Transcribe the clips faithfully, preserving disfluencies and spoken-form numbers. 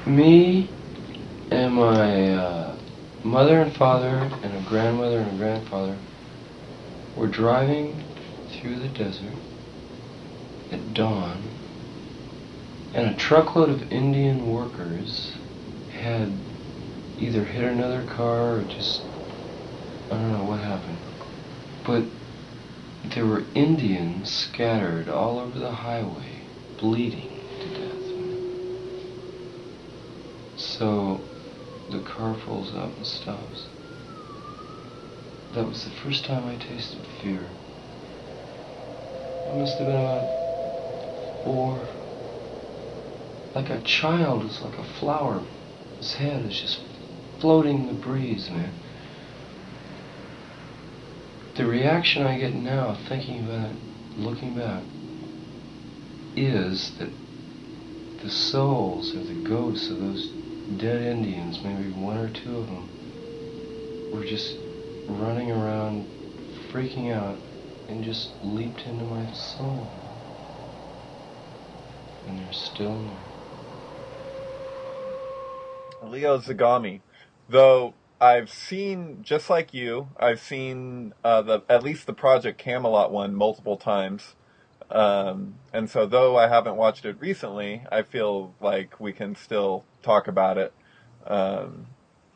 Me and my uh, mother and father and a grandmother and a grandfather were driving through the desert at dawn, and a truckload of Indian workers had either hit another car or just, I don't know what happened. But there were Indians scattered all over the highway, bleeding to death. So the car pulls up and stops. That was the first time I tasted fear. I must have been about four. Like a child, it's like a flower. His head is just floating in the breeze, man. The reaction I get now, thinking about it, looking back, is that the souls or the ghosts of those dead Indians, maybe one or two of them, were just running around, freaking out, and just leaped into my soul. And they're still there. Leo Zagami, though I've seen, just like you, I've seen uh, the at least the Project Camelot one multiple times. Um, and so though I haven't watched it recently, I feel like we can still talk about it. Um,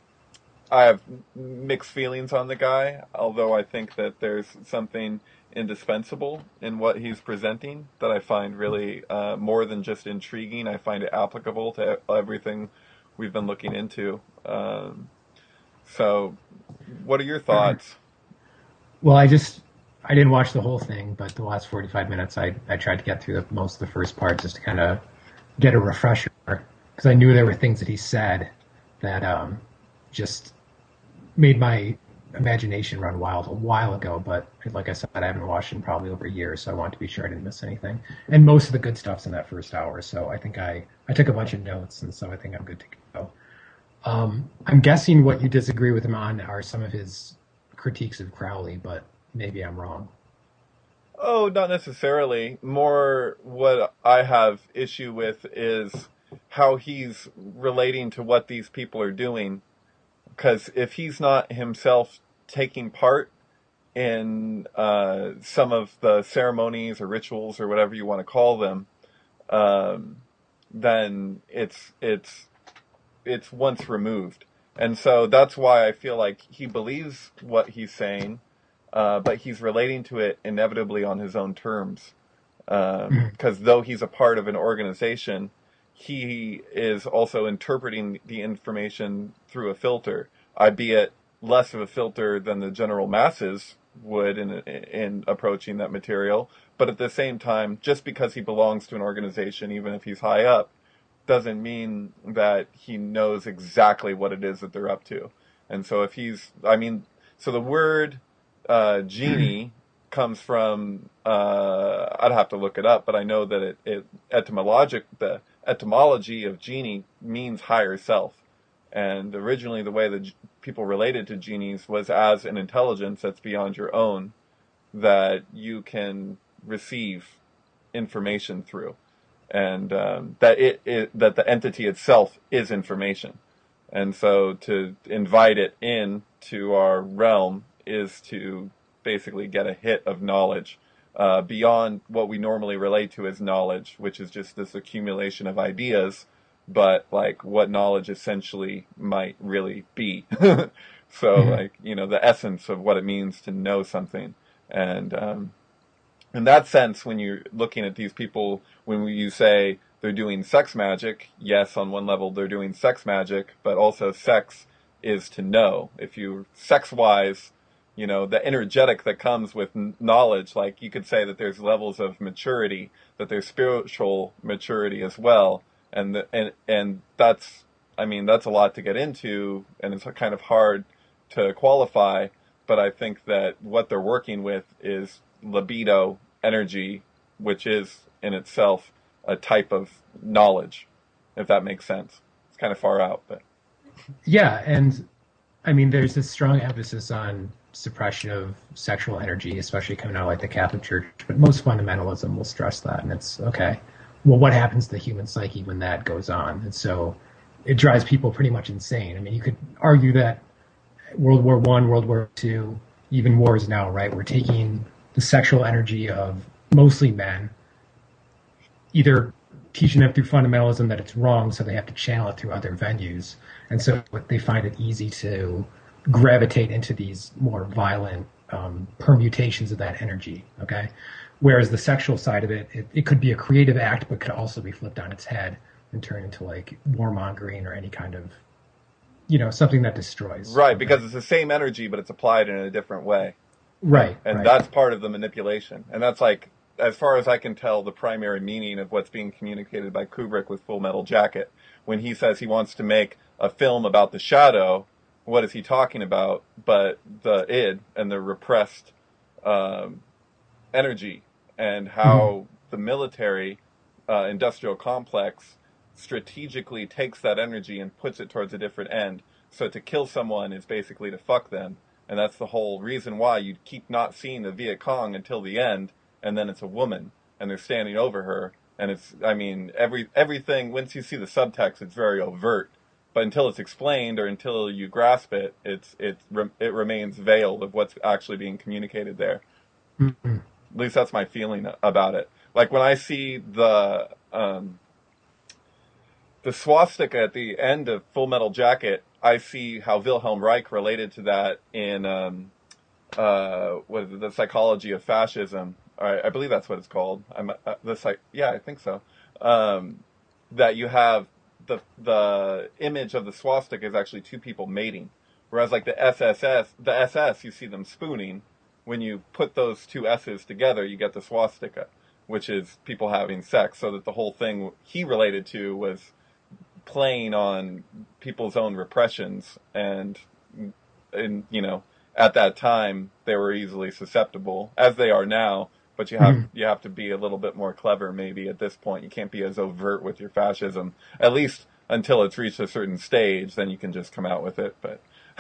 I have mixed feelings on the guy, although I think that there's something indispensable in what he's presenting that I find really uh, more than just intriguing. I find it applicable to everything we've been looking into. Um, so, what are your thoughts? Well, I just I didn't watch the whole thing, but the last forty-five minutes, I I tried to get through the, most of the first part just to kind of get a refresher because I knew there were things that he said that um, just made my imagination run wild a while ago. But like I said, I haven't watched it in probably over a year, so I wanted to be sure I didn't miss anything. And most of the good stuff's in that first hour, so I think I I took a bunch of notes, and so I think I'm good to go. Um, I'm guessing what you disagree with him on are some of his critiques of Crowley, but maybe I'm wrong. Oh, not necessarily. More what I have issue with is how he's relating to what these people are doing. Because if he's not himself taking part in uh, some of the ceremonies or rituals or whatever you want to call them, um, then it's it's it's once removed. And so that's why I feel like he believes what he's saying, uh, but he's relating to it inevitably on his own terms. Because um, though he's a part of an organization, he is also interpreting the information through a filter, albeit less of a filter than the general masses would in in approaching that material. But at the same time, just because he belongs to an organization, even if he's high up, doesn't mean that he knows exactly what it is that they're up to. And so if he's, I mean, so the word uh, genie comes from, uh, I'd have to look it up, but I know that it, it etymologic, the etymology of genie means higher self. And originally the way that g- people related to genies was as an intelligence that's beyond your own, that you can receive information through. And um, that it, it that the entity itself is information, and so to invite it in to our realm is to basically get a hit of knowledge uh, beyond what we normally relate to as knowledge, which is just this accumulation of ideas, but like what knowledge essentially might really be. So mm-hmm. like you know the essence of what it means to know something, and um, in that sense, when you're looking at these people, when you say they're doing sex magic, yes, on one level they're doing sex magic, but also sex is to know. If you sex-wise, you know, the energetic that comes with knowledge, like you could say that there's levels of maturity, that there's spiritual maturity as well, and the, and and that's, I mean, that's a lot to get into, and it's kind of hard to qualify. But I think that what they're working with is libido energy, which is in itself a type of knowledge, if that makes sense. It's kind of far out, but yeah, and I mean, there's this strong emphasis on suppression of sexual energy, especially coming out of like the Catholic Church. But most fundamentalism will stress that, and it's okay. Well, what happens to the human psyche when that goes on? And so, it drives people pretty much insane. I mean, you could argue that World War One, World War Two, even wars now, right? We're taking the sexual energy of mostly men, either teaching them through fundamentalism that it's wrong, so they have to channel it through other venues, and so they find it easy to gravitate into these more violent um, permutations of that energy. Okay, whereas the sexual side of it, it, it could be a creative act, but could also be flipped on its head and turned into like warmongering or any kind of, you know, something that destroys. Right, because it's the same energy, but it's applied in a different way. Right. And right. that's part of the manipulation. And that's like, as far as I can tell, the primary meaning of what's being communicated by Kubrick with Full Metal Jacket. When he says he wants to make a film about the shadow, what is he talking about but the id and the repressed um, energy, and how mm-hmm. the military uh, industrial complex strategically takes that energy and puts it towards a different end. So to kill someone is basically to fuck them. And that's the whole reason why you keep not seeing the Viet Cong until the end, and then it's a woman, and they're standing over her. And it's, I mean, every everything, once you see the subtext, it's very overt. But until it's explained or until you grasp it, it's it, it remains veiled of what's actually being communicated there. Mm-hmm. At least that's my feeling about it. Like when I see the... Um, The swastika at the end of Full Metal Jacket, I see how Wilhelm Reich related to that in um, uh, what is it, The Psychology of Fascism. I, I believe that's what it's called. I'm, uh, the psych- yeah, I think so. Um, that you have the the image of the swastika is actually two people mating, whereas like the S S S, the S S, you see them spooning. When you put those two S's together, you get the swastika, which is people having sex. So that the whole thing he related to was playing on people's own repressions, and, and you know, at that time they were easily susceptible, as they are now. But you have mm-hmm. you have to be a little bit more clever, maybe at this point. You can't be as overt with your fascism, at least until it's reached a certain stage. Then you can just come out with it. But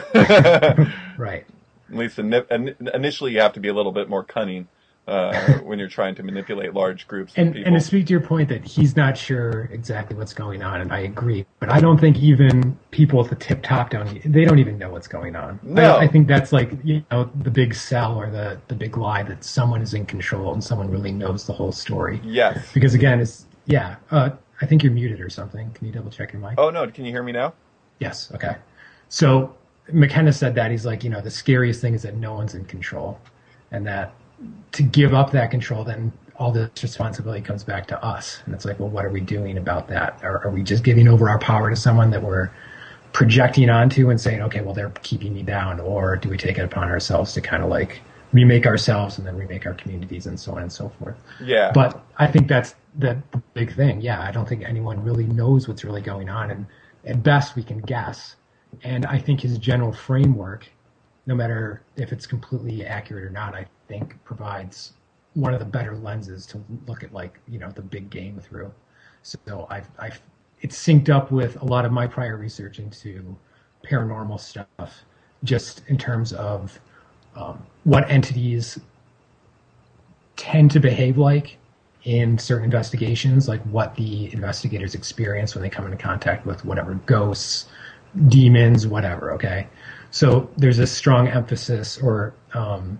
right, at least in, initially, you have to be a little bit more cunning. Uh, when you're trying to manipulate large groups and, of people. And to speak to your point that he's not sure exactly what's going on, and I agree, but I don't think even people at the tip top don't, they don't even know what's going on. No. I, I think that's like, you know, the big sell or the, the big lie that someone is in control and someone really knows the whole story. Yes. Because again, it's, yeah, uh, I think you're muted or something. Can you double check your mic? Oh, no, can you hear me now? Yes, okay. So McKenna said that, he's like, you know, the scariest thing is that no one's in control, and that to give up that control, then all the responsibility comes back to us. And it's like, well, what are we doing about that? Are, are we just giving over our power to someone that we're projecting onto and saying, okay, well, they're keeping me down? Or do we take it upon ourselves to kind of like remake ourselves and then remake our communities and so on and so forth? Yeah. But I think that's the big thing. Yeah, I don't think anyone really knows what's really going on. And at best, we can guess. And I think his general framework, no matter if it's completely accurate or not, I think provides one of the better lenses to look at, like, you know, the big game through. So I've, I've, it's synced up with a lot of my prior research into paranormal stuff, just in terms of um, what entities tend to behave like in certain investigations, like what the investigators experience when they come into contact with whatever ghosts, demons, whatever. Okay. So there's a strong emphasis, or um,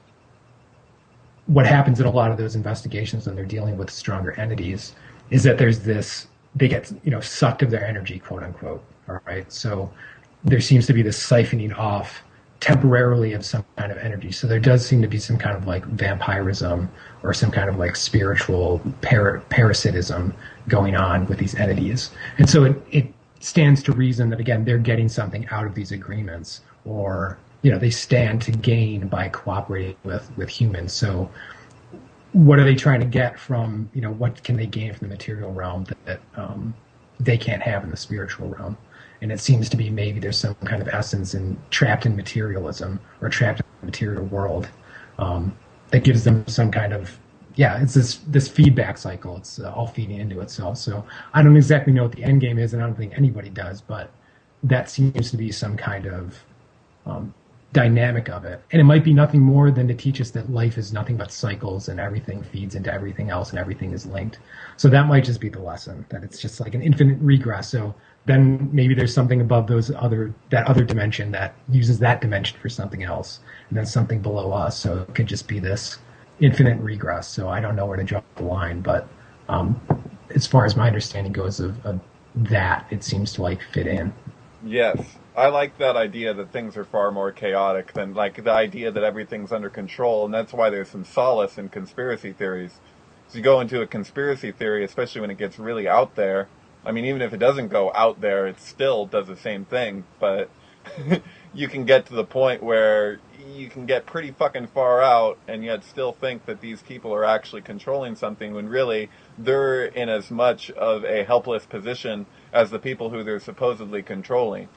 what happens in a lot of those investigations when they're dealing with stronger entities is that there's this, they get, you know, sucked of their energy, quote unquote. All right. So there seems to be this siphoning off temporarily of some kind of energy. So there does seem to be some kind of like vampirism or some kind of like spiritual par- parasitism going on with these entities. And so it, it stands to reason that, again, they're getting something out of these agreements, or, you know, they stand to gain by cooperating with, with humans. So what are they trying to get from, you know, what can they gain from the material realm that, that um, they can't have in the spiritual realm? And it seems to be maybe there's some kind of essence in trapped in materialism, or trapped in the material world, um, that gives them some kind of, yeah, it's this this feedback cycle. It's uh, all feeding into itself. So I don't exactly know what the end game is, and I don't think anybody does, but that seems to be some kind of um, dynamic of it. And it might be nothing more than to teach us that life is nothing but cycles and everything feeds into everything else and everything is linked. So that might just be the lesson, that it's just like an infinite regress. So then maybe there's something above those other, that other dimension that uses that dimension for something else, and then something below us. So it could just be this infinite regress. So I don't know where to draw the line, but um, as far as my understanding goes of, of that, it seems to like fit in. Yes. I like that idea that things are far more chaotic than like the idea that everything's under control, and that's why there's some solace in conspiracy theories. So you go into a conspiracy theory, especially when it gets really out there. I mean, even if it doesn't go out there, it still does the same thing, but you can get to the point where you can get pretty fucking far out and yet still think that these people are actually controlling something when really they're in as much of a helpless position as the people who they're supposedly controlling.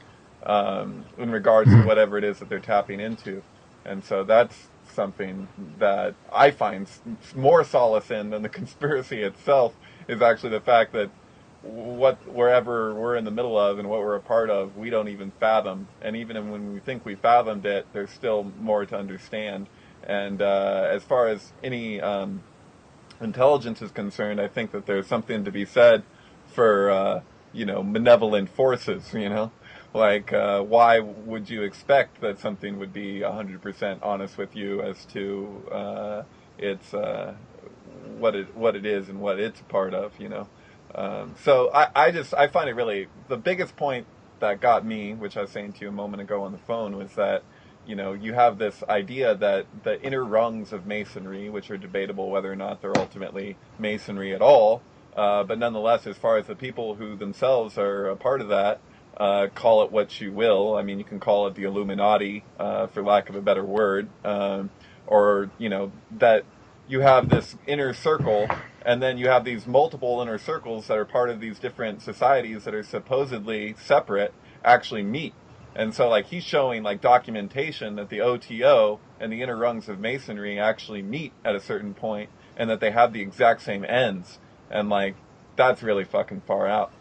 Um, in regards to whatever it is that they're tapping into. And so that's something that I find more solace in than the conspiracy itself, is actually the fact that what wherever we're in the middle of and what we're a part of, we don't even fathom. And even when we think we fathomed it, there's still more to understand. And uh, as far as any um, intelligence is concerned, I think that there's something to be said for, uh, you know, malevolent forces, you know? Like, uh, why would you expect that something would be one hundred percent honest with you as to uh, its uh, what it what it is and what it's a part of, you know? Um, so I, I just I find it really, the biggest point that got me, which I was saying to you a moment ago on the phone, was that, you know, you have this idea that the inner rungs of masonry, which are debatable whether or not they're ultimately masonry at all, uh, but nonetheless, as far as the people who themselves are a part of that, Uh, call it what you will. I mean, you can call it the Illuminati, uh, for lack of a better word, um, or, you know, that you have this inner circle, and then you have these multiple inner circles that are part of these different societies that are supposedly separate, actually meet. And so, like, he's showing, like, documentation that the O T O and the inner rungs of masonry actually meet at a certain point, and that they have the exact same ends. And, like, that's really fucking far out.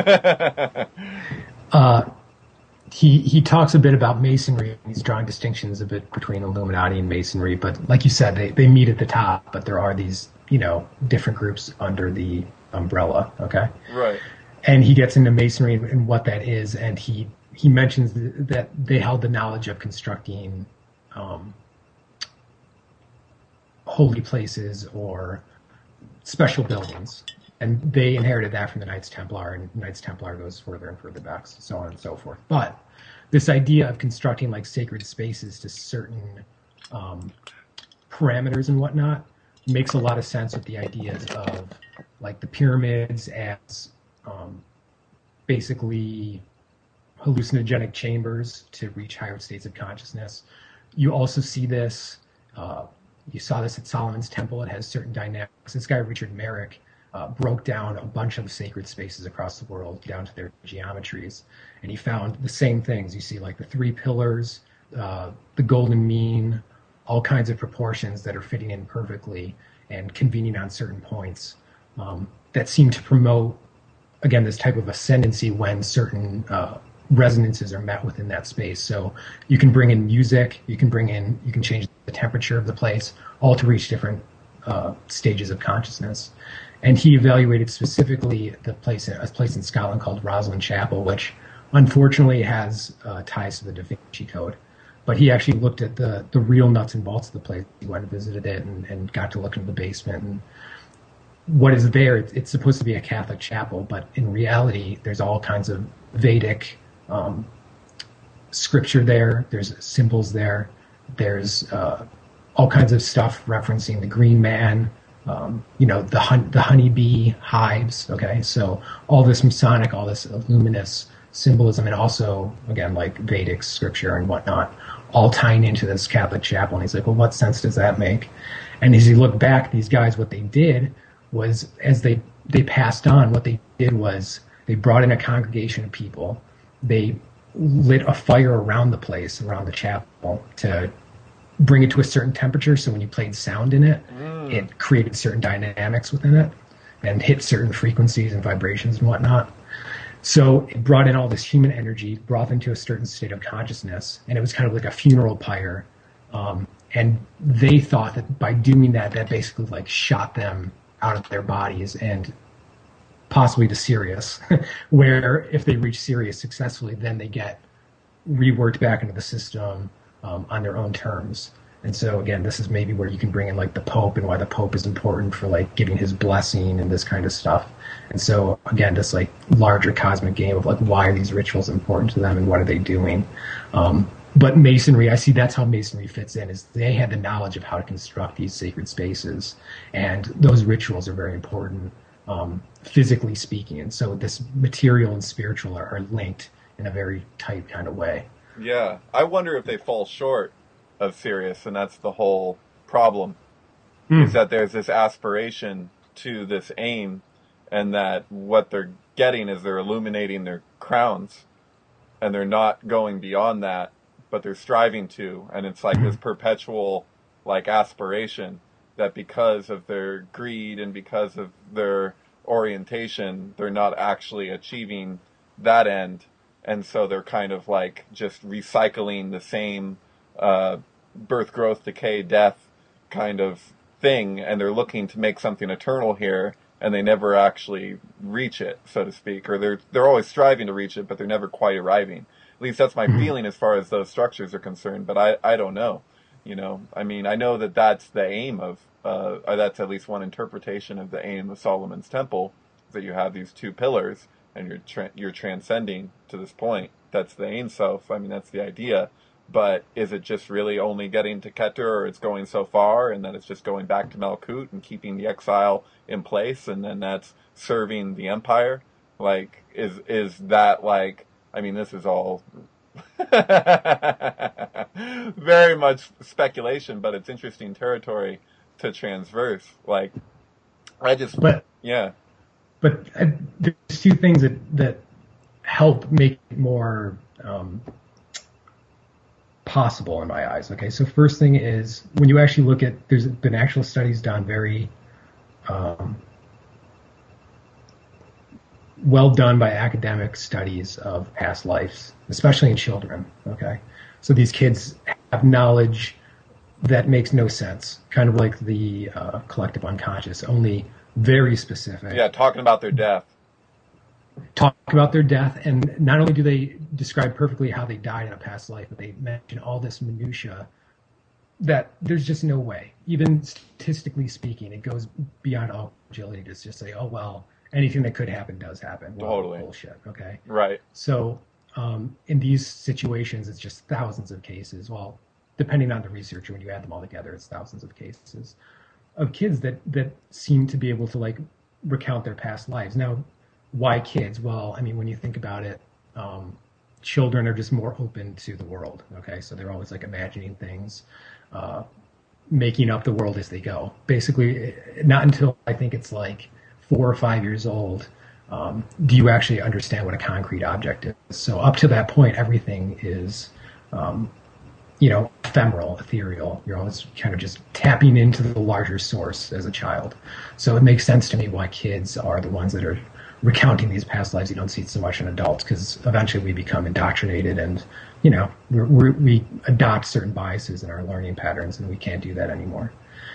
Uh, he he talks a bit about masonry. He's drawing distinctions a bit between Illuminati and masonry, but like you said, they, they meet at the top, but there are these, you know, different groups under the umbrella, okay? Right. And he gets into masonry and, and what that is, and he, he mentions that they held the knowledge of constructing um, holy places or special buildings. And they inherited that from the Knights Templar, and Knights Templar goes further and further back, so on and so forth. But this idea of constructing like sacred spaces to certain um, parameters and whatnot makes a lot of sense with the ideas of like the pyramids as um, basically hallucinogenic chambers to reach higher states of consciousness. You also see this, uh, you saw this at Solomon's Temple. It has certain dynamics. This guy, Richard Merrick, Uh, broke down a bunch of sacred spaces across the world down to their geometries, and he found the same things. You see like the three pillars, uh, the golden mean, all kinds of proportions that are fitting in perfectly and convening on certain points um, that seem to promote, again, this type of ascendancy when certain uh, resonances are met within that space. So you can bring in music, you can bring in, you can change the temperature of the place, all to reach different uh, stages of consciousness. And he evaluated specifically the place, a place in Scotland called Rosslyn Chapel, which unfortunately has uh, ties to the Da Vinci Code. But he actually looked at the, the real nuts and bolts of the place. He went and visited it and, and got to look into the basement. And what is there, it's, it's supposed to be a Catholic chapel, but in reality, there's all kinds of Vedic um, scripture there. There's symbols there. There's uh, all kinds of stuff referencing the Green Man, Um, you know, the hun- the honeybee hives, okay? So all this Masonic, all this luminous symbolism, and also, again, like Vedic scripture and whatnot, all tying into this Catholic chapel. And he's like, well, what sense does that make? And as you look back, these guys, what they did was, as they, they passed on, what they did was they brought in a congregation of people. They lit a fire around the place, around the chapel, to bring it to a certain temperature, so when you played sound in it, mm. it created certain dynamics within it and hit certain frequencies and vibrations and whatnot. So it brought in all this human energy, brought them to a certain state of consciousness, and it was kind of like a funeral pyre. Um, and they thought that by doing that, that basically like shot them out of their bodies and possibly to Sirius, where if they reach Sirius successfully, then they get reworked back into the system um, on their own terms. And so again, this is maybe where you can bring in like the Pope and why the Pope is important for like giving his blessing and this kind of stuff. And so again, this like larger cosmic game of like why are these rituals important to them and what are they doing? Um, but Masonry, I see that's how Masonry fits in, is they had the knowledge of how to construct these sacred spaces, and those rituals are very important, um, physically speaking. And so this material and spiritual are, are linked in a very tight kind of way. Yeah, I wonder if they fall short of Sirius, and that's the whole problem, mm. is that there's this aspiration to this aim, and that what they're getting is they're illuminating their crowns, and they're not going beyond that, but they're striving to, and it's like this perpetual like aspiration that because of their greed and because of their orientation, they're not actually achieving that end, and so they're kind of like just recycling the same uh, birth, growth, decay, death kind of thing, and they're looking to make something eternal here, and they never actually reach it, so to speak, or they're they're always striving to reach it, but they're never quite arriving. At least that's my mm-hmm. feeling as far as those structures are concerned, but I, I don't know. You know, I mean, I know that that's the aim of, uh, or that's at least one interpretation of the aim of Solomon's Temple, that you have these two pillars, and you're tra- you're transcending to this point. That's the Ein Sof. I mean, that's the idea. But is it just really only getting to Keter, or it's going so far, and then it's just going back to Malkut and keeping the exile in place, and then that's serving the empire? Like, is is that like, I mean, this is all very much speculation, but it's interesting territory to transverse. Like, I just, but, yeah. But uh, there's two things that, that help make it more um, possible in my eyes. Okay, so first thing is when you actually look at, there's been actual studies done, very um, well done by academic studies of past lives, especially in children. Okay, so these kids have knowledge that makes no sense, kind of like the uh, collective unconscious, only very specific. Yeah, talking about their death. Talk about their death, and not only do they describe perfectly how they died in a past life, but they mention all this minutia that there's just no way, even statistically speaking, it goes beyond all agility to just say, oh, well, anything that could happen does happen. Well, totally. Bullshit, okay? Right. So um, in these situations, it's just thousands of cases. Well, depending on the researcher, when you add them all together, it's thousands of cases of kids that, that seem to be able to, like, recount their past lives. Now, why kids? Well, I mean, when you think about it, um, children are just more open to the world, okay? So they're always, like, imagining things, uh, making up the world as they go. Basically, not until I think it's, like, four or five years old, um, do you actually understand what a concrete object is. So up to that point, everything is, um, you know, ephemeral, ethereal. You're always kind of just tapping into the larger source as a child. So it makes sense to me why kids are the ones that are recounting these past lives. You don't see it so much in adults, because eventually we become indoctrinated and, you know, we're, we're, we adopt certain biases in our learning patterns, and we can't do that anymore.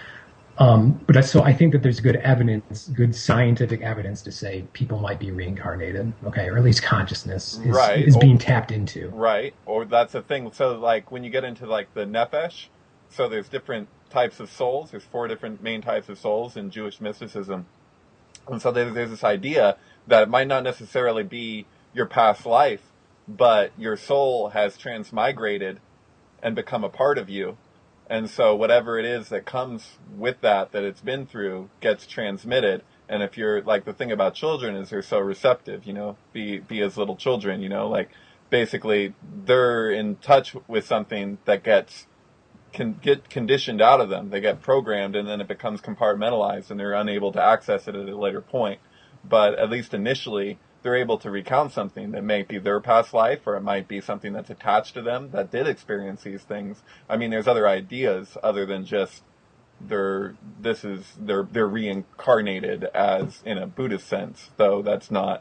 Um, but so I think that there's good evidence, good scientific evidence to say people might be reincarnated, okay, or at least consciousness is, right. is being or, tapped into. Right, or that's the thing. So, like, when you get into, like, the Nefesh, so there's different types of souls. There's four different main types of souls in Jewish mysticism. And so there's, there's this idea that it might not necessarily be your past life, but your soul has transmigrated and become a part of you. And so whatever it is that comes with that, that it's been through, gets transmitted. And if you're, like, the thing about children is they're so receptive, you know, be, be as little children, you know, like, basically they're in touch with something that gets, can get conditioned out of them. They get programmed, and then it becomes compartmentalized, and they're unable to access it at a later point. But at least initially, they're able to recount something that may be their past life, or it might be something that's attached to them that did experience these things. I mean, there's other ideas other than just they're, this is, they're, they're reincarnated as in a Buddhist sense, though that's not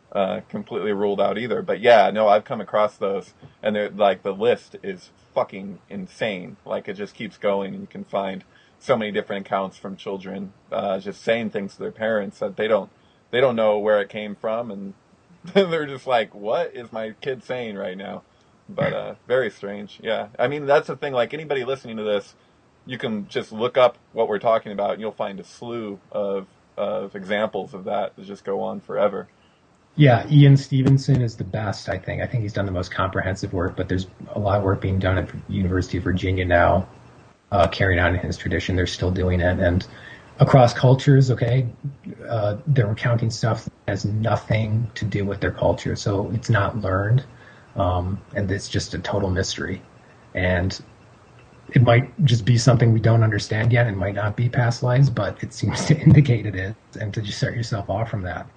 uh, completely ruled out either. But yeah, no, I've come across those, and they're like the list is fucking insane. Like it just keeps going, and you can find so many different accounts from children uh, just saying things to their parents that they don't they don't know where it came from, and they're just like, "What is my kid saying right now?" But uh, very strange. Yeah, I mean that's the thing. Like anybody listening to this, you can just look up what we're talking about, and you'll find a slew of of examples of that that just go on forever. Yeah, Ian Stevenson is the best, I think. I think he's done the most comprehensive work, but there's a lot of work being done at the University of Virginia now, uh, carrying on in his tradition. They're still doing it. And across cultures, okay, uh, they're recounting stuff that has nothing to do with their culture. So it's not learned, um, and it's just a total mystery. And it might just be something we don't understand yet. It might not be past lives, but it seems to indicate it is. And to just start yourself off from that,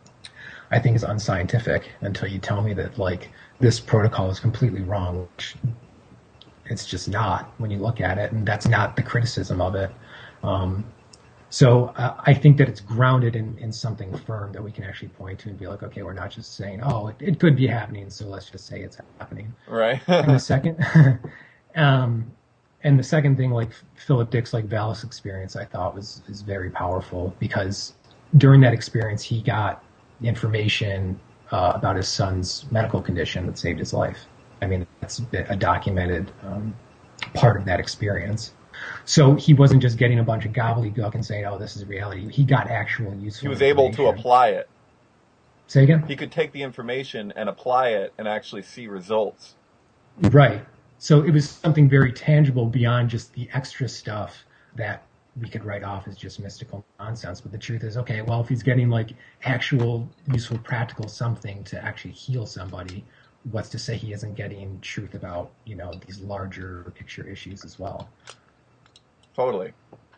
I think is unscientific until you tell me that like this protocol is completely wrong, which it's just not when you look at it, and that's not the criticism of it. Um, so uh, I think that it's grounded in, in something firm that we can actually point to and be like, okay, we're not just saying, oh, it, it could be happening, so let's just say it's happening. Right. And the second, um, and the second thing, like Philip Dick's like Valis experience, I thought was is very powerful because during that experience he got information uh, about his son's medical condition that saved his life. I mean, that's a documented um, part of that experience. So he wasn't just getting a bunch of gobbledygook and saying, oh, this is reality. He got actual useful He was able to apply it. Say again? He could take the information and apply it and actually see results. Right. So it was something very tangible beyond just the extra stuff that we could write off as just mystical nonsense. But the truth is, okay, well, if he's getting like actual useful, practical something to actually heal somebody, what's to say he isn't getting truth about, you know, these larger picture issues as well? Totally.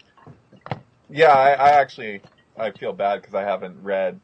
Yeah, I, I actually, I feel bad because I haven't read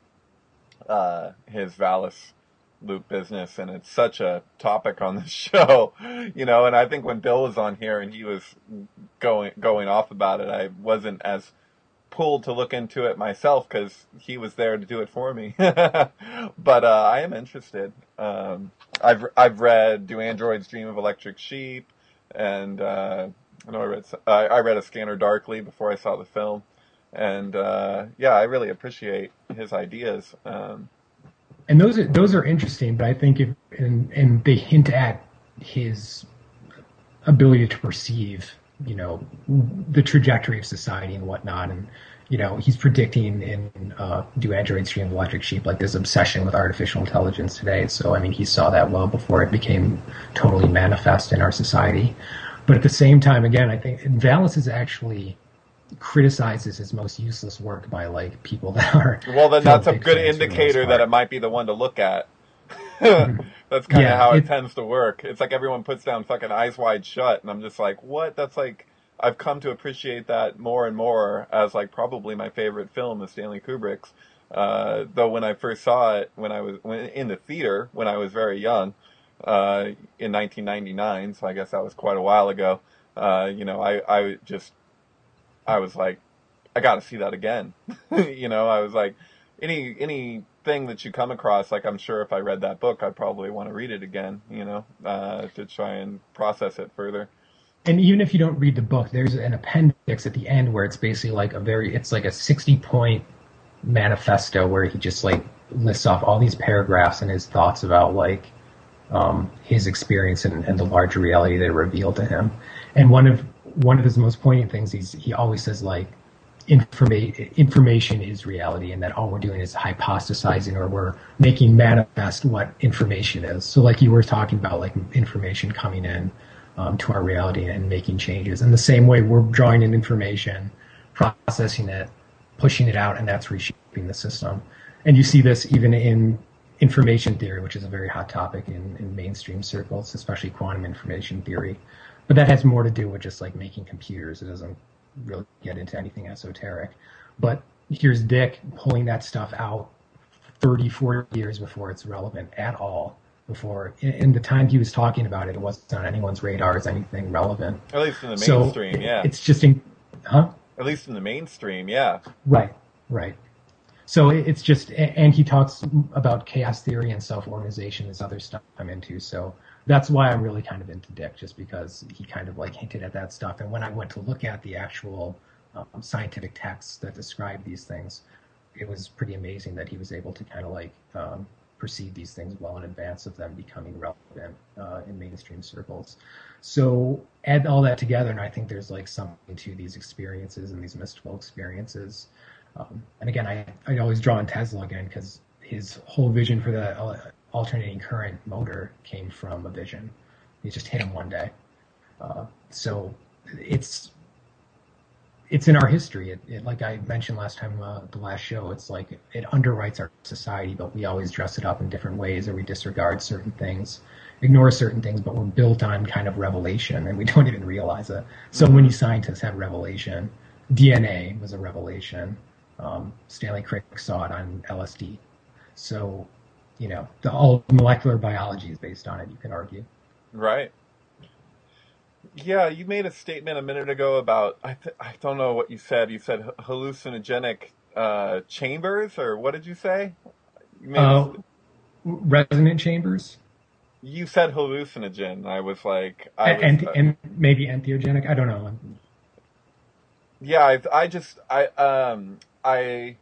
uh, his Valis loop business, and it's such a topic on the show, you know, and I think when Bill was on here and he was going going off about it, I wasn't as pulled to look into it myself because he was there to do it for me. But uh, I am interested. Um, I've I've read Do Androids Dream of Electric Sheep, and uh, I know I read I, I read A Scanner Darkly before I saw the film, and uh, yeah, I really appreciate his ideas. Um, And those are those are interesting, but I think if and and they hint at his ability to perceive, you know, the trajectory of society and whatnot, and you know, he's predicting in uh, Do Androids Dream of Electric Sheep like this obsession with artificial intelligence today. So I mean, he saw that well before it became totally manifest in our society. But at the same time, again, I think Valis is actually criticizes his most useless work by like people that are well then that's a good indicator that it might be the one to look at. That's kind of yeah, how it, it tends to work. It's like everyone puts down fucking Eyes Wide Shut, and I'm just like, what? That's like, I've come to appreciate that more and more as like probably my favorite film is Stanley Kubrick's. Uh, though when I first saw it, when I was when, in the theater when I was very young, uh, in nineteen ninety-nine, so I guess that was quite a while ago. Uh, you know, I I just I was like, I got to see that again. You know, I was like, any anything that you come across, like I'm sure if I read that book, I'd probably want to read it again, you know, uh, to try and process it further. And even if you don't read the book, there's an appendix at the end where it's basically like a very, it's like a sixty point manifesto where he just like lists off all these paragraphs and his thoughts about like um, his experience and, and the larger reality that are revealed to him. And one of one of his most poignant things, he's, he always says like, informa- information is reality, and that all we're doing is hypostasizing, or we're making manifest what information is. So like you were talking about, like information coming in um, to our reality and making changes. In the same way, we're drawing in information, processing it, pushing it out, and that's reshaping the system. And you see this even in information theory, which is a very hot topic in, in mainstream circles, especially quantum information theory. But that has more to do with just like making computers. It doesn't really get into anything esoteric. But here's Dick pulling that stuff out thirty, forty years before it's relevant at all. Before, in, in the time he was talking about it, it wasn't on anyone's radar as anything relevant. At least in the so mainstream, yeah. It's just, in, huh? At least in the mainstream, yeah. Right, right. So it's just, and he talks about chaos theory and self-organization, this other stuff I'm into. So that's why I'm really kind of into Dick, just because he kind of like hinted at that stuff. And when I went to look at the actual um, scientific texts that describe these things, it was pretty amazing that he was able to kind of like um, perceive these things well in advance of them becoming relevant uh, in mainstream circles. So add all that together, and I think there's like something to these experiences and these mystical experiences. Um, and again, I, I always draw on Tesla again because his whole vision for the alternating current motor came from a vision. He just hit him one day. Uh, so it's it's in our history. It, it, like I mentioned last time, uh, the last show, it's like it underwrites our society, but we always dress it up in different ways, or we disregard certain things, ignore certain things, but we're built on kind of revelation, and we don't even realize it. So many scientists have revelation. D N A was a revelation. Um, Stanley Crick saw it on L S D. So, you know, the all molecular biology is based on it, you can argue. Right. Yeah, you made a statement a minute ago about, I, th- I don't know what you said. You said hallucinogenic uh, chambers, or what did you say? You made uh, a, resonant chambers? You said hallucinogen. I was like... I was, and, uh, and maybe entheogenic? I don't know. Yeah, I, I just... I um I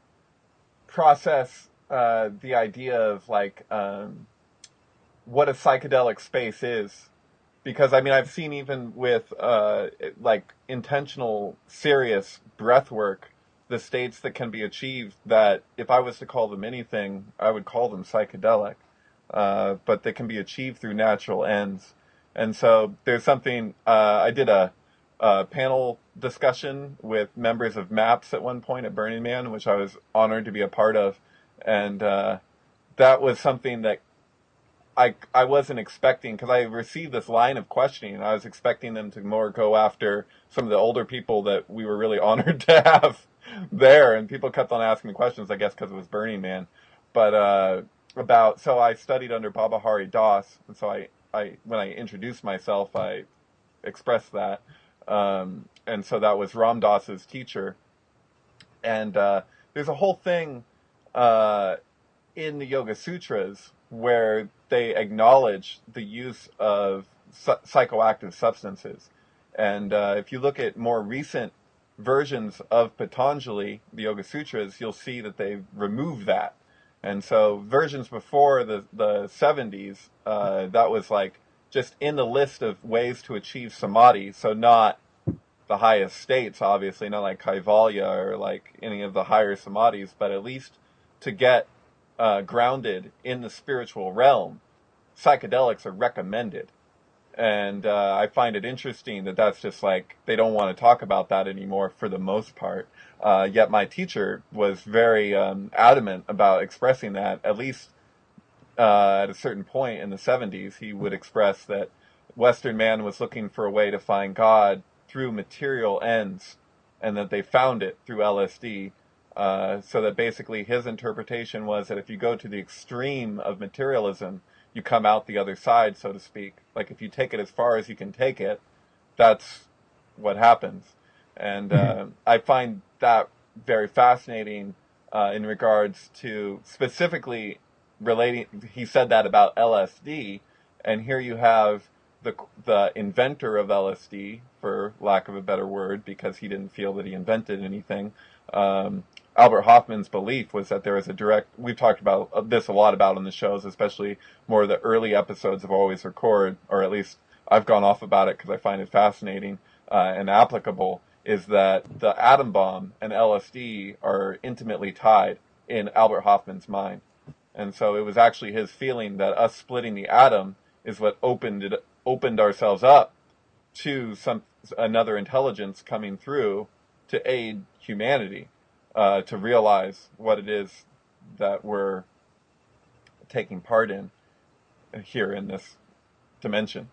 process uh, the idea of, like, um, what a psychedelic space is. Because, I mean, I've seen even with, uh, like, intentional, serious breath work, the states that can be achieved that, if I was to call them anything, I would call them psychedelic. Uh, but they can be achieved through natural ends. And so there's something, uh, I did a, a panel discussion with members of MAPS at one point at Burning Man, which I was honored to be a part of. And uh, that was something that I, I wasn't expecting, because I received this line of questioning, and I was expecting them to more go after some of the older people that we were really honored to have there, and people kept on asking me questions, I guess because it was Burning Man, but uh, about, so I studied under Baba Hari Das, and so I, I when I introduced myself, I expressed that, um, and so that was Ram Dass's teacher, and uh, there's a whole thing uh, in the Yoga Sutras where they acknowledge the use of su- psychoactive substances. And uh, if you look at more recent versions of Patanjali, the Yoga Sutras, you'll see that they've removed that. And so versions before the, the seventies, uh, that was like just in the list of ways to achieve samadhi, so not the highest states, obviously, not like Kaivalya or like any of the higher samadhis, but at least to get Uh, grounded in the spiritual realm, psychedelics are recommended. And uh, I find it interesting that that's just like, they don't want to talk about that anymore for the most part. Uh, yet my teacher was very um, adamant about expressing that. At least uh, at a certain point in the seventies, he would express that Western man was looking for a way to find God through material ends, and that they found it through L S D. Uh, so that basically his interpretation was that if you go to the extreme of materialism, you come out the other side, so to speak. Like if you take it as far as you can take it, that's what happens. And uh, I find that very fascinating uh, in regards to specifically relating, he said that about L S D, and here you have the the inventor of L S D, for lack of a better word, because he didn't feel that he invented anything. Um, Albert Hoffman's belief was that there was a direct, we've talked about this a lot about on the shows, especially more of the early episodes of Always Record, or at least I've gone off about it because I find it fascinating uh, and applicable, is that the atom bomb and L S D are intimately tied in Albert Hoffman's mind. And so it was actually his feeling that us splitting the atom is what opened it, opened ourselves up to some another intelligence coming through to aid humanity. Uh, to realize what it is that we're taking part in here in this dimension.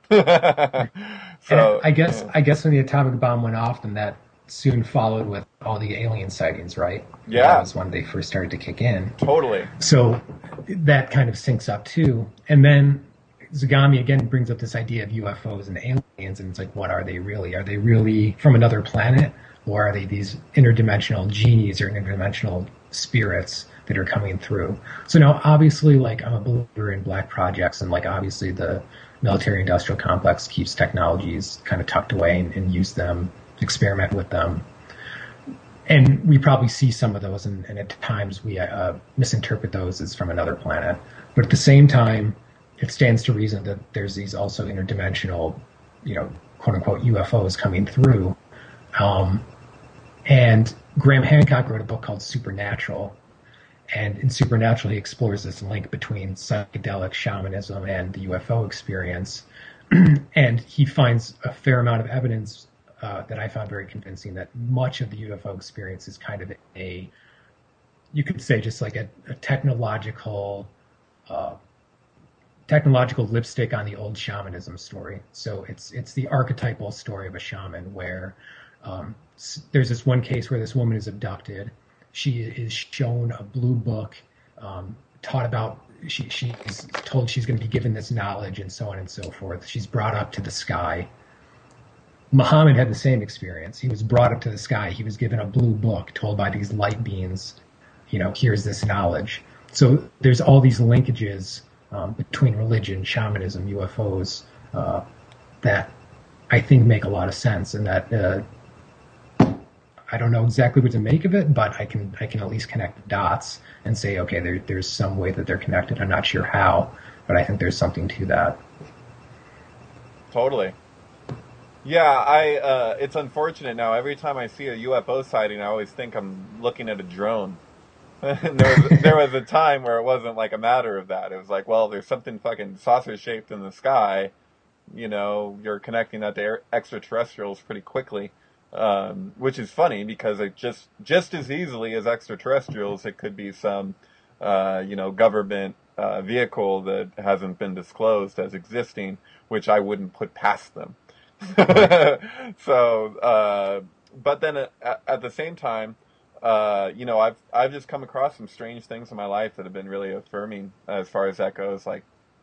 So I guess yeah. I guess when the atomic bomb went off, then that soon followed with all the alien sightings, right? Yeah, that was when they first started to kick in. Totally. So that kind of syncs up too, and then Zagami again brings up this idea of U F Os and aliens, and it's like, what are they really? Are they really from another planet? Or are they these interdimensional genies or interdimensional spirits that are coming through. So now, obviously, like I'm a believer in black projects, and like obviously the military-industrial complex keeps technologies kind of tucked away and, and use them, experiment with them. And we probably see some of those, and, and at times we uh, misinterpret those as from another planet. But at the same time, it stands to reason that there's these also interdimensional, you know, quote unquote U F Os coming through. Um, and Graham Hancock wrote a book called Supernatural. And in Supernatural, he explores this link between psychedelic shamanism and the U F O experience. And he finds a fair amount of evidence uh, that I found very convincing that much of the U F O experience is kind of a, you could say just like a, a technological, uh, technological lipstick on the old shamanism story. So it's it's the archetypal story of a shaman where um, there's this one case where this woman is abducted. She is shown a blue book, um, taught about, she, she's told she's going to be given this knowledge and so on and so forth. She's brought up to the sky. Muhammad had the same experience. He was brought up to the sky. He was given a blue book told by these light beings, you know, here's this knowledge. So there's all these linkages um, between religion, shamanism, U F Os uh, that I think make a lot of sense, and that uh, I don't know exactly what to make of it, but I can I can at least connect the dots and say, okay, there, there's some way that they're connected. I'm not sure how, but I think there's something to that. Totally. Yeah, I. Uh, it's unfortunate now. Every time I see a U F O sighting, I always think I'm looking at a drone. And there was there was a time where it wasn't like a matter of that. It was like, well, there's something fucking saucer shaped in the sky. You know, you're connecting that to air, extraterrestrials pretty quickly. Um, which is funny because it just, just as easily as extraterrestrials, it could be some, uh, you know, government, uh, vehicle that hasn't been disclosed as existing, which I wouldn't put past them. So, uh, but then at, at the same time, uh, you know, I've, I've just come across some strange things in my life that have been really affirming as far as that goes. Like,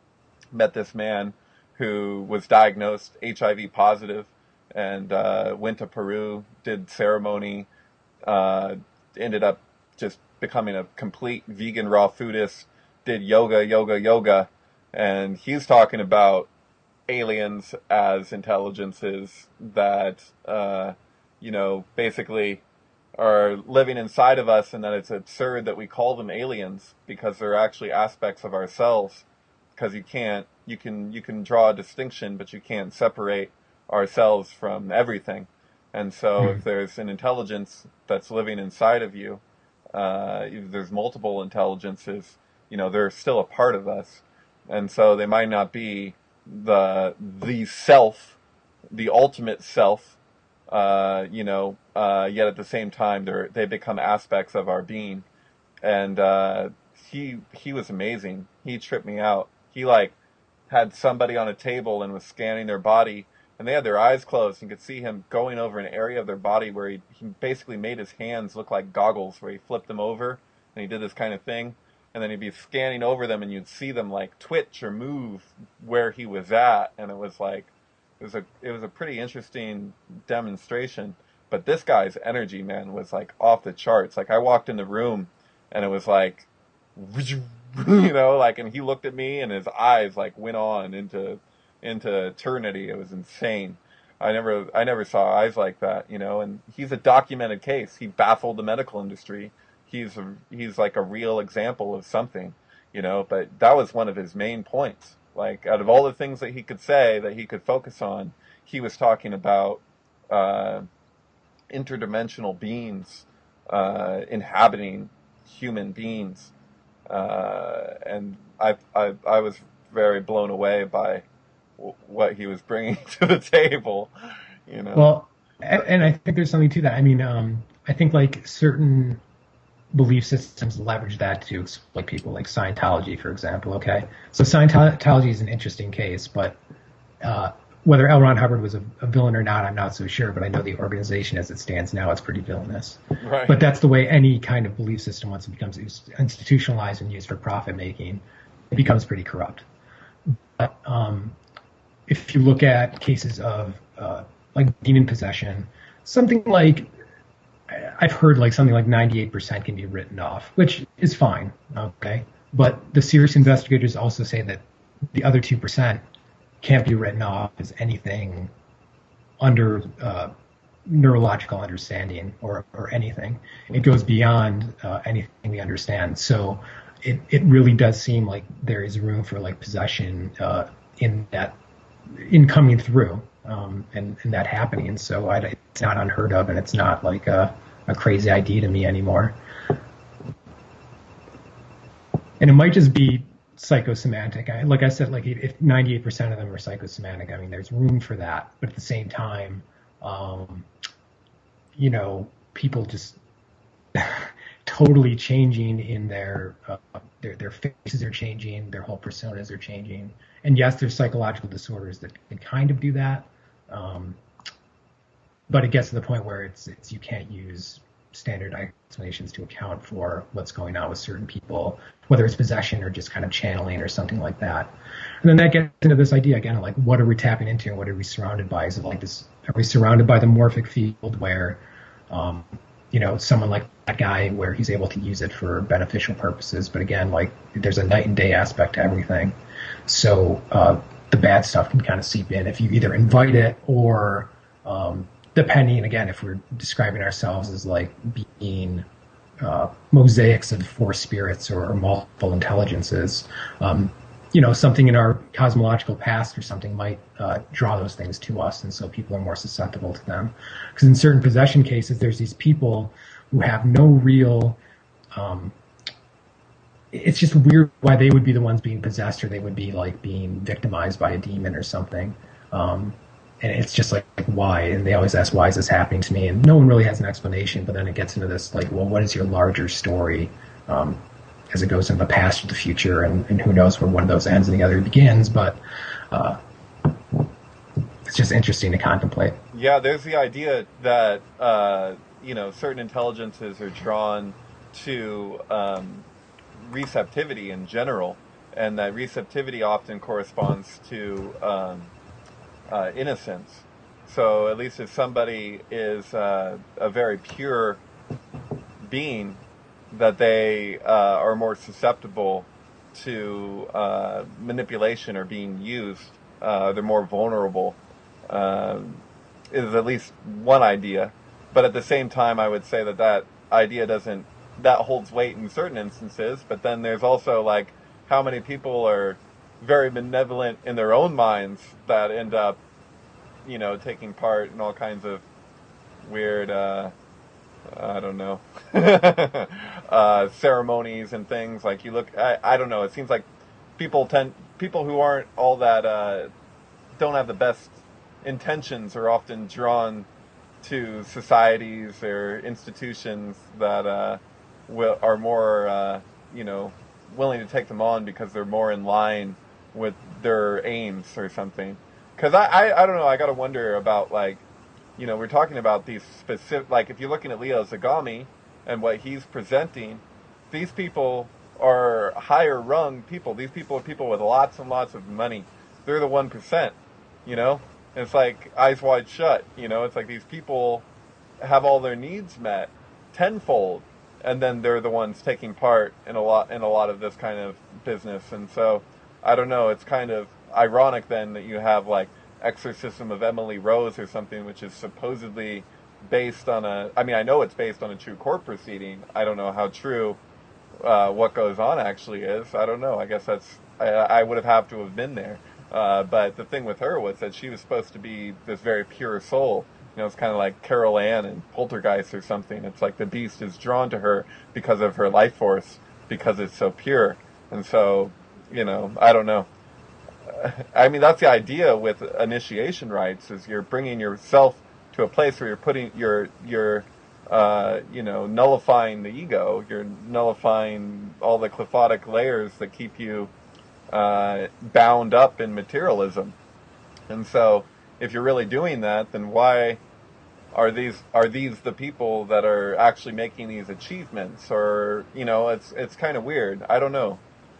met this man who was diagnosed H I V positive, and uh, went to Peru, did ceremony, uh, ended up just becoming a complete vegan raw foodist, did yoga, yoga, yoga, and he's talking about aliens as intelligences that, uh, you know, basically are living inside of us, and that it's absurd that we call them aliens because they're actually aspects of ourselves, because you can't, you can, you can draw a distinction, but you can't separate ourselves from everything. And so mm. if there's an intelligence that's living inside of you, uh, if there's multiple intelligences, you know, they're still a part of us. And so they might not be the, the self, the ultimate self, uh, you know, uh, yet at the same time, they're, they become aspects of our being. And, uh, he, he was amazing. He tripped me out. He like had somebody on a table and was scanning their body, and they had their eyes closed and could see him going over an area of their body where he, he basically made his hands look like goggles, where he flipped them over and he did this kind of thing. And then he'd be scanning over them and you'd see them like twitch or move where he was at. And it was like, it was a, it was a pretty interesting demonstration. But this guy's energy, man, was like off the charts. Like I walked in the room and it was like, you know, like, and he looked at me and his eyes like went on into, into eternity. It was insane. I never, I never saw eyes like that, you know, and he's a documented case. He baffled the medical industry. He's, a, he's like a real example of something, you know, but that was one of his main points. Like out of all the things that he could say that he could focus on, he was talking about, uh, interdimensional beings, uh, inhabiting human beings. Uh, and I, I, I was very blown away by what he was bringing to the table, you know. Well, and I think there's something to that. I mean, um, I think like certain belief systems leverage that to exploit people, like Scientology, for example. Okay, so Scientology is an interesting case, but uh, whether L. Ron Hubbard was a, a villain or not, I'm not so sure. But I know the organization as it stands now, it's pretty villainous. Right. But that's the way any kind of belief system, once it becomes institutionalized and used for profit making, it becomes pretty corrupt. But um, if you look at cases of uh, like demon possession, something like, I've heard like something like ninety-eight percent can be written off, which is fine. Okay. But the serious investigators also say that the other two percent can't be written off as anything under uh, neurological understanding or, or anything. It goes beyond uh, anything we understand. So it, it really does seem like there is room for like possession uh, in that, in coming through um, and, and that happening. And so I, it's not unheard of, and it's not like a, a crazy idea to me anymore. And it might just be psychosomatic. I, like I said, like if ninety-eight percent of them are psychosomatic, I mean, there's room for that. But at the same time, um, you know, people just totally changing in their, uh, their their faces are changing, their whole personas are changing. And yes, there's psychological disorders that can kind of do that. Um, but it gets to the point where it's it's you can't use standard explanations to account for what's going on with certain people, whether it's possession or just kind of channeling or something like that. And then that gets into this idea again of like, what are we tapping into and what are we surrounded by? Is it like this, are we surrounded by the morphic field where, um, you know, someone like that guy where he's able to use it for beneficial purposes, but again, like there's a night and day aspect to everything. So uh, the bad stuff can kind of seep in if you either invite it or, um, depending, again, if we're describing ourselves as like being uh, mosaics of four spirits or, or multiple intelligences, um, you know, something in our cosmological past or something might uh, draw those things to us, and so people are more susceptible to them. Because in certain possession cases, there's these people who have no real, um, it's just weird why they would be the ones being possessed, or they would be like being victimized by a demon or something. Um, And it's just like, like, why? And they always ask, why is this happening to me? And no one really has an explanation, but then it gets into this, like, well, what is your larger story um, as it goes into the past or the future? And, and who knows where one of those ends and the other begins. But uh, it's just interesting to contemplate. Yeah, there's the idea that, uh, you know, certain intelligences are drawn to um, receptivity in general, and that receptivity often corresponds to... Um, Uh, innocence. So at least if somebody is uh, a very pure being, that they uh, are more susceptible to uh, manipulation or being used. Uh, they're more vulnerable. Uh, is at least one idea. But at the same time, I would say that that idea doesn't, that holds weight in certain instances. But then there's also like how many people are very benevolent in their own minds that end up, you know, taking part in all kinds of weird, uh, I don't know, uh, ceremonies and things. Like you look, I, I don't know, it seems like people tend, people who aren't all that, uh, don't have the best intentions are often drawn to societies or institutions that, uh, will, are more, uh, you know, willing to take them on because they're more in line with their aims or something. Because I, I, I don't know, I got to wonder about, like, you know, we're talking about these specific, like, if you're looking at Leo Zagami and what he's presenting, these people are higher rung people. These people are people with lots and lots of money. They're the one percent, you know? And it's like eyes wide shut, you know? It's like these people have all their needs met tenfold, and then they're the ones taking part in a lot, in a lot of this kind of business. And so, I don't know, it's kind of ironic then that you have like Exorcism of Emily Rose or something, which is supposedly based on a, I mean, I know it's based on a true court proceeding. I don't know how true uh, what goes on actually is. I don't know. I guess that's, I, I would have had to have been there. Uh, but the thing with her was that she was supposed to be this very pure soul. You know, it's kind of like Carol Ann in Poltergeist or something. It's like the beast is drawn to her because of her life force, because it's so pure. And so, you know, I don't know. I mean, that's the idea with initiation rites, is you're bringing yourself to a place where you're putting, you're, you're, uh, you know, nullifying the ego. You're nullifying all the qliphothic layers that keep you uh, bound up in materialism. And so, if you're really doing that, then why are these are these the people that are actually making these achievements? Or, you know, it's it's kind of weird. I don't know.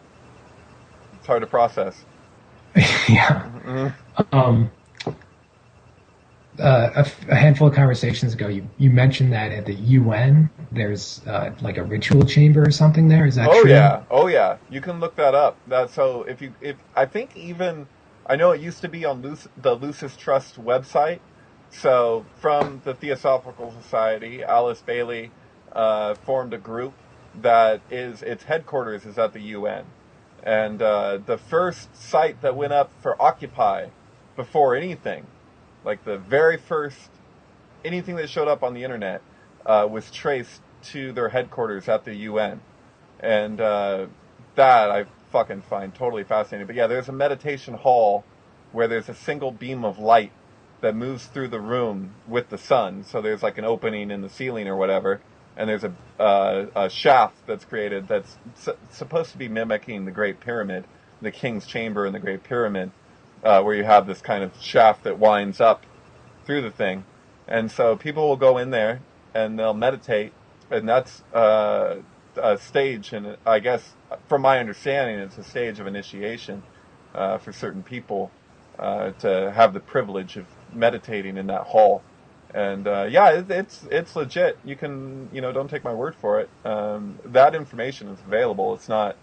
It's hard to process. Yeah. Mm-hmm. Um, uh, a, f- a handful of conversations ago, you, you mentioned that at the U N, there's uh, like a ritual chamber or something there. Is that Oh true? yeah, oh yeah. You can look that up. That so if you if I think even I know it used to be on Luc, the Lucis Trust website. So from the Theosophical Society, Alice Bailey uh, formed a group that is its headquarters is at the U N, and uh, the first site that went up for Occupy before anything, like the very first anything that showed up on the internet uh, was traced to their headquarters at the U N. And uh, that I fucking find totally fascinating. But yeah, there's a meditation hall where there's a single beam of light that moves through the room with the sun. So there's like an opening in the ceiling or whatever, and there's a, uh, a shaft that's created that's su- supposed to be mimicking the Great Pyramid, the King's Chamber in the Great Pyramid, uh, where you have this kind of shaft that winds up through the thing. And so people will go in there and they'll meditate, and that's uh, a stage, and I guess from my understanding, it's a stage of initiation uh, for certain people uh, to have the privilege of meditating in that hall. And uh, yeah, it, it's it's legit. You can, you know, don't take my word for it. Um, that information is available. It's not.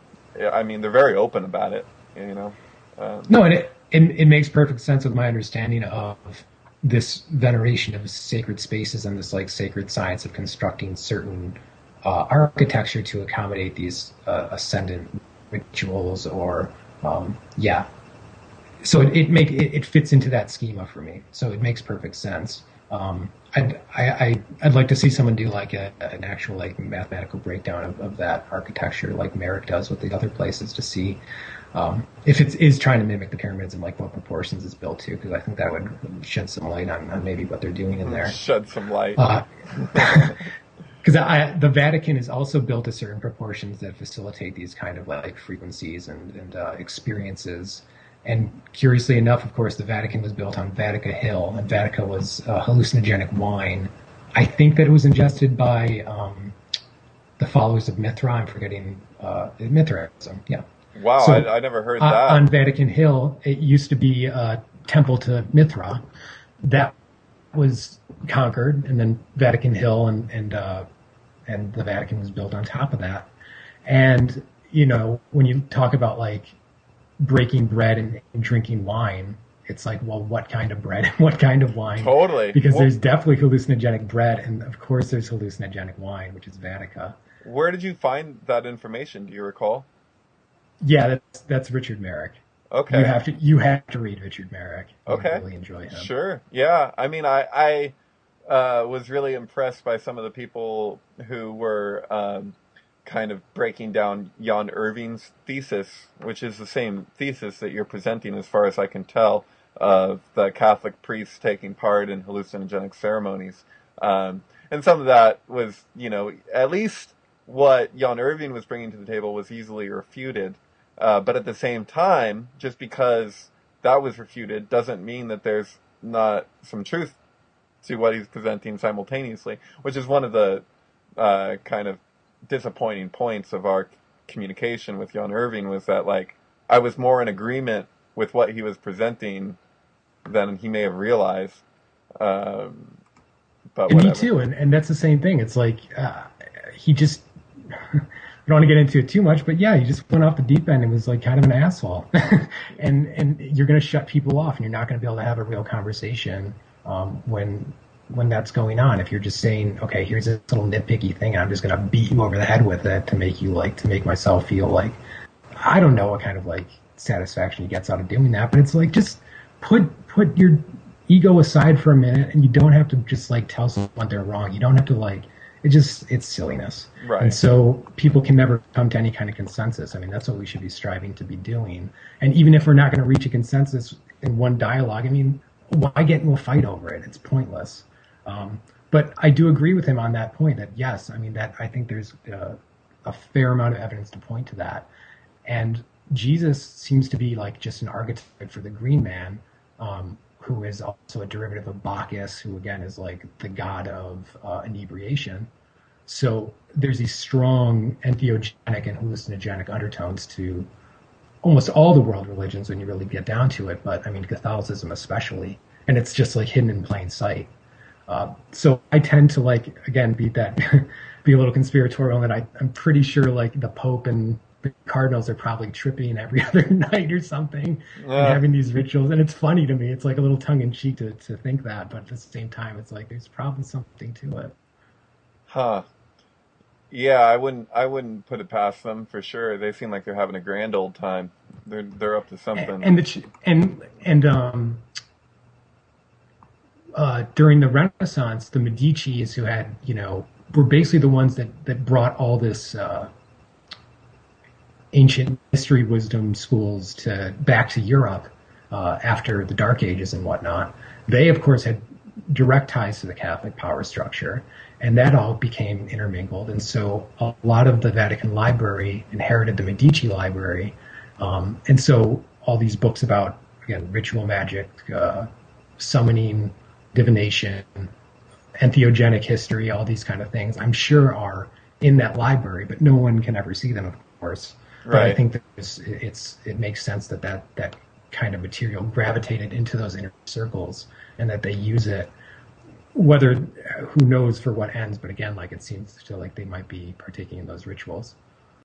I mean, they're very open about it. You know. Um, No, and it, it it makes perfect sense with my understanding of this veneration of sacred spaces and this like sacred science of constructing certain uh, architecture to accommodate these uh, ascendant rituals or um, yeah. So it, it make it, it fits into that schema for me. So it makes perfect sense. Um, I'd I, I, I'd like to see someone do like a, an actual like mathematical breakdown of, of that architecture, like Merrick does with the other places, to see um, if it is trying to mimic the pyramids and like what proportions it's built to, because I think that would shed some light on, on maybe what they're doing in there. Shed some light. Because uh, the Vatican is also built to certain proportions that facilitate these kind of like frequencies and, and uh, experiences. And curiously enough, of course, the Vatican was built on Vatica Hill, and Vatica was a hallucinogenic wine. I think that it was ingested by um, the followers of Mithra. I'm forgetting uh, Mithraism. Yeah. Wow, So, I, I never heard uh, that. on Vatican Hill, it used to be a temple to Mithra. That was conquered, and then Vatican Hill and and uh, and the Vatican was built on top of that. And you know, when you talk about like breaking bread and, and drinking wine, it's like, well, what kind of bread and what kind of wine? Totally. Because Well- there's definitely hallucinogenic bread, and of course there's hallucinogenic wine, which is Vatica. Where did you find that information? Do you recall? Yeah, that's that's Richard Merrick. Okay. You have to you have to read Richard Merrick. You Okay. really enjoy him. Sure. Yeah. I mean, I I uh, was really impressed by some of the people who were um, kind of breaking down Jan Irving's thesis, which is the same thesis that you're presenting, as far as I can tell, of the Catholic priests taking part in hallucinogenic ceremonies. Um, and some of that was, you know, at least what Jan Irving was bringing to the table was easily refuted. Uh, but at the same time, just because that was refuted doesn't mean that there's not some truth to what he's presenting simultaneously, which is one of the uh, kind of disappointing points of our communication with Jan Irving, was that, like, I was more in agreement with what he was presenting than he may have realized. Um, but And me whatever. too, and, and that's the same thing. It's like uh, he just I don't want to get into it too much, but yeah, he just went off the deep end and was like kind of an asshole. and and you're going to shut people off, and you're not going to be able to have a real conversation um, when when that's going on. If you're just saying, okay, here's this little nitpicky thing, and I'm just going to beat you over the head with it to make you like to make myself feel like I don't know what kind of like satisfaction he gets out of doing that. But it's like just put put your ego aside for a minute, and you don't have to just like tell someone they're wrong. You don't have to like. It just, it's silliness. Right. And so people can never come to any kind of consensus. I mean, that's what we should be striving to be doing. And even if we're not going to reach a consensus in one dialogue, I mean, why get into a fight over it? It's pointless. Um, but I do agree with him on that point that, yes, I mean, that I think there's uh, a fair amount of evidence to point to that. And Jesus seems to be like just an archetype for the green man, um, who is also a derivative of Bacchus, who again is like the god of uh, inebriation. So there's these strong entheogenic and hallucinogenic undertones to almost all the world religions when you really get down to it, but I mean Catholicism especially. and it's just like hidden in plain sight. Uh, so I tend to like again be that be a little conspiratorial, and I, I'm pretty sure like the Pope and the cardinals are probably tripping every other night or something and Uh, having these rituals. And it's funny to me. It's like a little tongue in cheek to, to think that, but at the same time, it's like there's probably something to it. huh. Yeah, I wouldn't I wouldn't put it past them for sure. They seem like they're having a grand old time. They're they're up to something. And the and and um uh during the Renaissance, the Medici's, who had, you know, were basically the ones that that brought all this uh ancient mystery wisdom schools to back to Europe uh, after the Dark Ages and whatnot. They, of course, had direct ties to the Catholic power structure, and that all became intermingled. And so a lot of the Vatican Library inherited the Medici Library, um, and so all these books about, again, ritual magic, uh, summoning, divination, entheogenic history, all these kind of things, I'm sure are in that library, but no one can ever see them, of course. But I Right. think that it's, it's it makes sense that, that that kind of material gravitated into those inner circles, and that they use it. Whether who knows for what ends, but again, like it seems to like they might be partaking in those rituals.